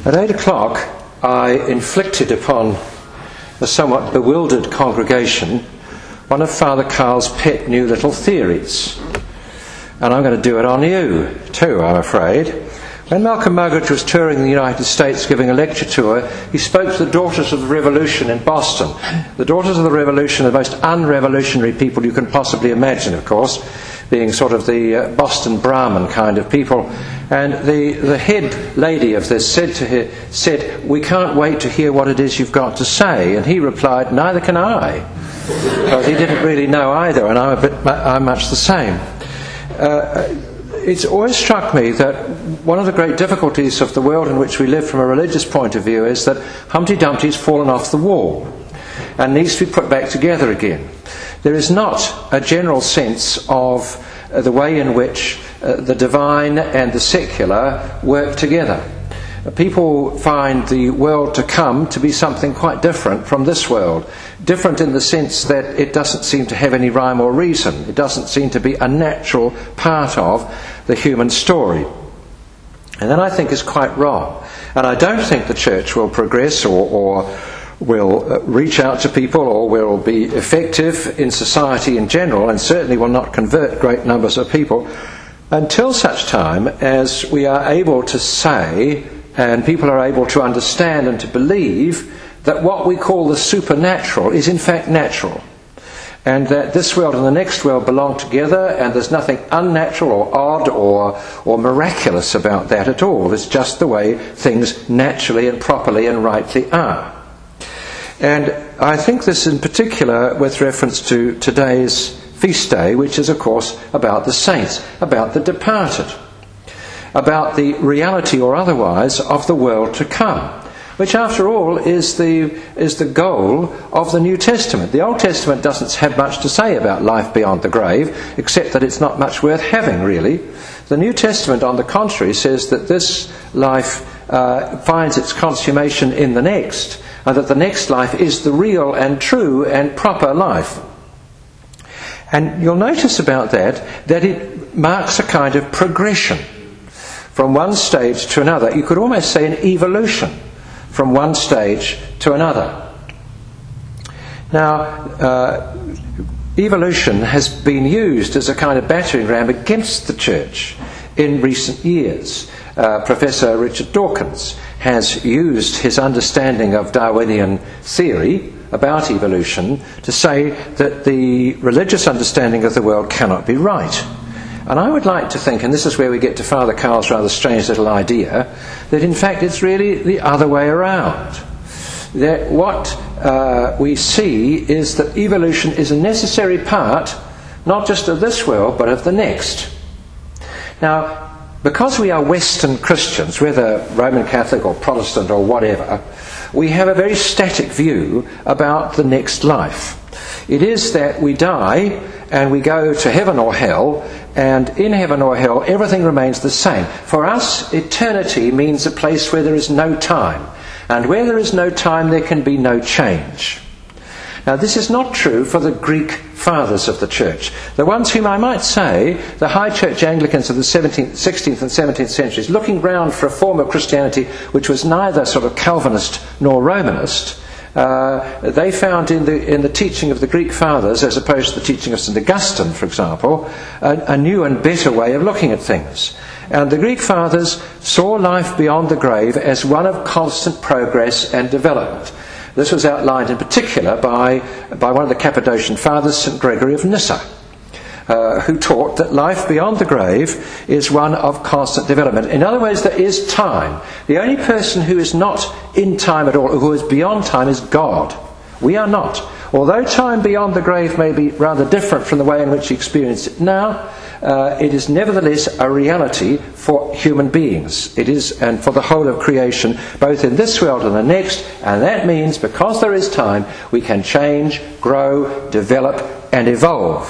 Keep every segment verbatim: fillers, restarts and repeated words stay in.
At eight o'clock, I inflicted upon a somewhat bewildered congregation one of Father Carl's pet new little theories. And I'm going to do it on you too, I'm afraid. When Malcolm Muggeridge was touring the United States giving a lecture tour, he spoke to the Daughters of the Revolution in Boston. The Daughters of the Revolution are the most unrevolutionary people you can possibly imagine, of course, being sort of the uh, Boston Brahmin kind of people. And the, the head lady of this said to her, said, "We can't wait to hear what it is you've got to say." And he replied, "Neither can I." Because he didn't really know either, and I'm, a bit, I'm much the same. Uh, It's always struck me that one of the great difficulties of the world in which we live from a religious point of view is that Humpty Dumpty's fallen off the wall and needs to be put back together again. There is not a general sense of uh, the way in which uh, the divine and the secular work together. People find the world to come to be something quite different from this world. Different in the sense that it doesn't seem to have any rhyme or reason. It doesn't seem to be a natural part of the human story. And that, I think, is quite wrong. And I don't think the church will progress or, or will reach out to people or will be effective in society in general, and certainly will not convert great numbers of people, until such time as we are able to say, and people are able to understand and to believe, that what we call the supernatural is in fact natural, and that this world and the next world belong together, and there's nothing unnatural or odd or, or miraculous about that at all. It's just the way things naturally and properly and rightly are. And I think this in particular with reference to today's feast day, which is of course about the saints, about the departed, about the reality or otherwise of the world to come, which after all is the is the goal of the New Testament. The Old Testament doesn't have much to say about life beyond the grave, except that it's not much worth having, really. The New Testament, on the contrary, says that this life uh, finds its consummation in the next, and that the next life is the real and true and proper life. And you'll notice about that that it marks a kind of progression from one stage to another. You could almost say an evolution from one stage to another. Now, uh, evolution has been used as a kind of battering ram against the church in recent years. Uh, Professor Richard Dawkins has used his understanding of Darwinian theory about evolution to say that the religious understanding of the world cannot be right. And I would like to think, and this is where we get to Father Carl's rather strange little idea, that in fact it's really the other way around. That what uh, we see is that evolution is a necessary part, not just of this world, but of the next. Now, because we are Western Christians, whether Roman Catholic or Protestant or whatever, we have a very static view about the next life. It is that we die and we go to heaven or hell, and in heaven or hell everything remains the same. For us, eternity means a place where there is no time, and where there is no time there can be no change. Now, this is not true for the Greek fathers of the church, the ones whom I might say, the high church Anglicans of the seventeenth, sixteenth and seventeenth centuries, looking round for a form of Christianity which was neither sort of Calvinist nor Romanist. Uh, they found in the in the teaching of the Greek fathers, as opposed to the teaching of Saint Augustine, for example, a, a new and better way of looking at things. And the Greek fathers saw life beyond the grave as one of constant progress and development. This was outlined in particular by by one of the Cappadocian fathers, Saint Gregory of Nyssa, uh, who taught that life beyond the grave is one of constant development. In other words, there is time. The only person who is not in time at all, who is beyond time, is God. We are not. Although time beyond the grave may be rather different from the way in which you experience it now, uh, it is nevertheless a reality for human beings. It is, and for the whole of creation, both in this world and the next, and that means because there is time, we can change, grow, develop, and evolve.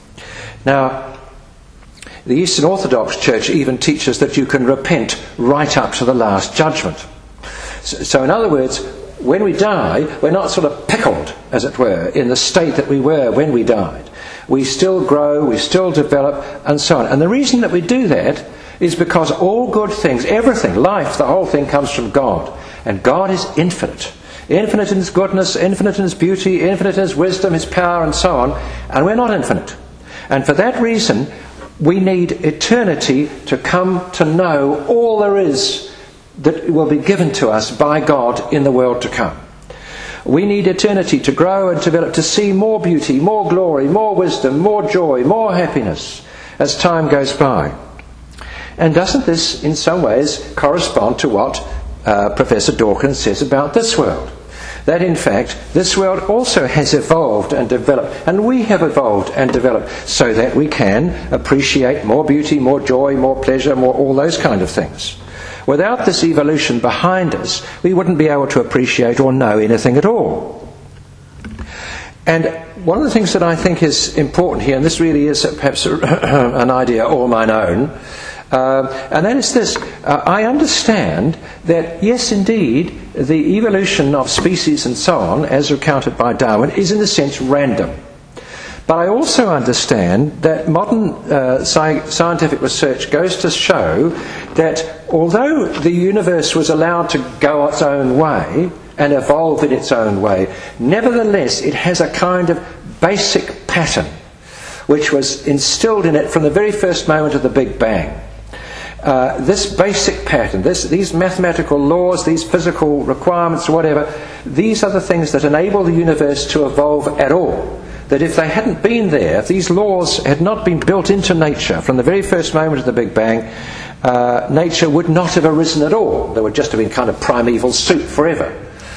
Now, the Eastern Orthodox Church even teaches that you can repent right up to the last judgment. So, so in other words, when we die, we're not sort of pickled, as it were, in the state that we were when we died. We still grow, we still develop, and so on. And the reason that we do that is because all good things, everything, life, the whole thing comes from God. And God is infinite. Infinite in His goodness, infinite in His beauty, infinite in His wisdom, His power, and so on. And we're not infinite. And for that reason, we need eternity to come to know all there is that will be given to us by God in the world to come. We need eternity to grow and develop, to see more beauty, more glory, more wisdom, more joy, more happiness as time goes by. And doesn't this in some ways correspond to what uh, Professor Dawkins says about this world? That in fact this world also has evolved and developed, and we have evolved and developed so that we can appreciate more beauty, more joy, more pleasure, more all those kind of things. Without this evolution behind us, we wouldn't be able to appreciate or know anything at all. And one of the things that I think is important here, and this really is perhaps an idea all mine own, uh, and that is this. Uh, I understand that, yes, indeed, the evolution of species and so on, as recounted by Darwin, is in a sense random. But I also understand that modern uh, sci- scientific research goes to show that although the universe was allowed to go its own way and evolve in its own way, nevertheless it has a kind of basic pattern which was instilled in it from the very first moment of the Big Bang. Uh, this basic pattern, this, these mathematical laws, these physical requirements, whatever, these are the things that enable the universe to evolve at all. That if they hadn't been there, if these laws had not been built into nature from the very first moment of the Big Bang, uh, nature would not have arisen at all. There would just have been kind of primeval soup forever.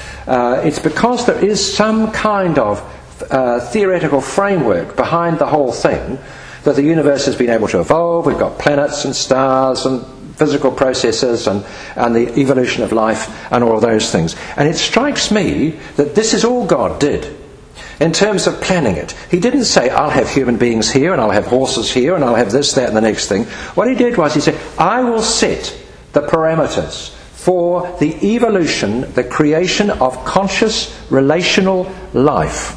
Uh, it's because there is some kind of uh, theoretical framework behind the whole thing that the universe has been able to evolve. We've got planets and stars and physical processes and, and the evolution of life and all of those things. And it strikes me that this is all God did. In terms of planning it, He didn't say, I'll have human beings here and I'll have horses here and I'll have this, that and the next thing. What He did was He said, I will set the parameters for the evolution, the creation of conscious relational life.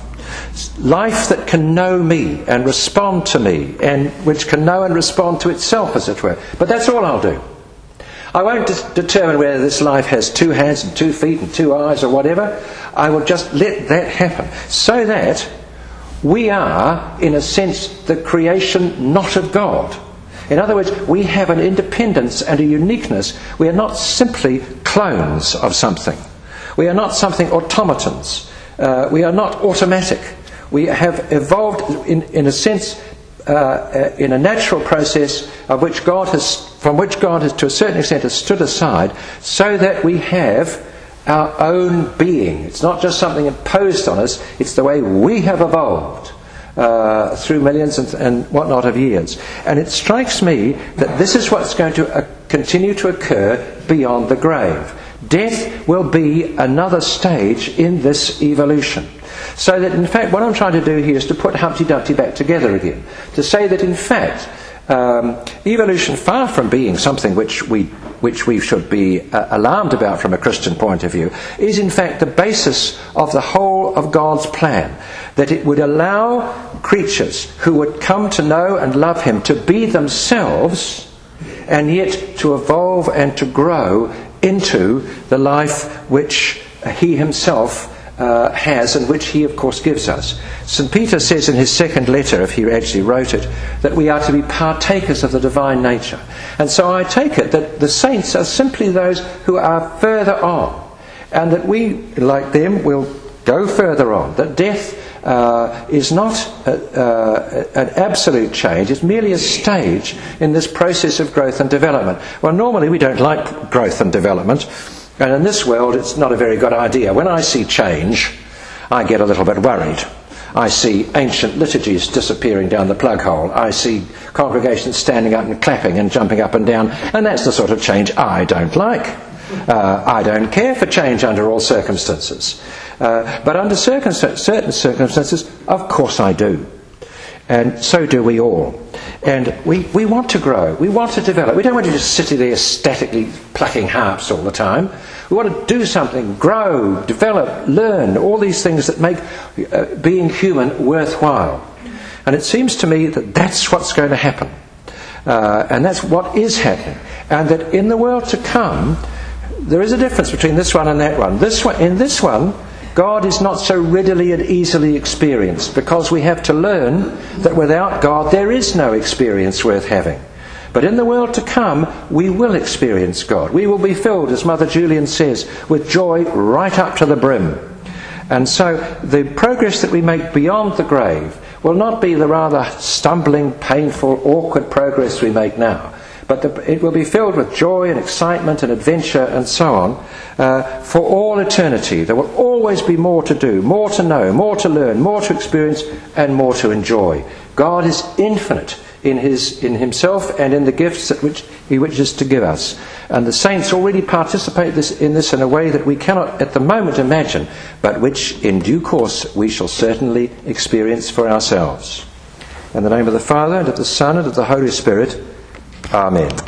Life that can know me and respond to me, and which can know and respond to itself, as it were. But that's all I'll do. I won't de- determine whether this life has two hands and two feet and two eyes or whatever. I will just let that happen. So that we are, in a sense, the creation not of God. In other words, we have an independence and a uniqueness. We are not simply clones of something. We are not something automatons. Uh, we are not automatic. We have evolved, in, in a sense, uh, in a natural process of which God has, from which God has, to a certain extent, has stood aside, so that we have our own being. It's not just something imposed on us, it's the way we have evolved uh, through millions and, and whatnot of years. And it strikes me that this is what's going to uh, continue to occur beyond the grave. Death will be another stage in this evolution. So that, in fact, what I'm trying to do here is to put Humpty Dumpty back together again. To say that, in fact, um, evolution, far from being something which we which we should be uh, alarmed about from a Christian point of view, is in fact the basis of the whole of God's plan. That it would allow creatures who would come to know and love Him to be themselves, and yet to evolve and to grow into the life which He Himself uh, has, and which He of course gives us. Saint Peter says in his second letter, if he actually wrote it, that we are to be partakers of the divine nature. And so I take it that the saints are simply those who are further on, and that we, like them, will go further on. That death uh, is not a, uh, an absolute change, it's merely a stage in this process of growth and development. Well, normally we don't like growth and development, and in this world it's not a very good idea. When I see change, I get a little bit worried. I see ancient liturgies disappearing down the plug hole. I see congregations standing up and clapping and jumping up and down, and that's the sort of change I don't like. Uh, I don't care for change under all circumstances. Uh, but under circum- certain circumstances, of course I do. And so do we all. And we, we want to grow. We want to develop. We don't want to just sit there statically plucking harps all the time. We want to do something, grow, develop, learn, all these things that make uh, being human worthwhile. And it seems to me that that's what's going to happen. Uh, and that's what is happening. And that in the world to come, there is a difference between this one and that one. This one, in this one, God is not so readily and easily experienced, because we have to learn that without God there is no experience worth having. But in the world to come, we will experience God. We will be filled, as Mother Julian says, with joy right up to the brim. And so the progress that we make beyond the grave will not be the rather stumbling, painful, awkward progress we make now, but the, it will be filled with joy and excitement and adventure and so on uh, for all eternity. There will always be more to do, more to know, more to learn, more to experience, and more to enjoy. God is infinite in his in himself and in the gifts that which he wishes to give us. And the saints already participate this, in this in a way that we cannot at the moment imagine, but which in due course we shall certainly experience for ourselves. In the name of the Father, and of the Son, and of the Holy Spirit, Amen.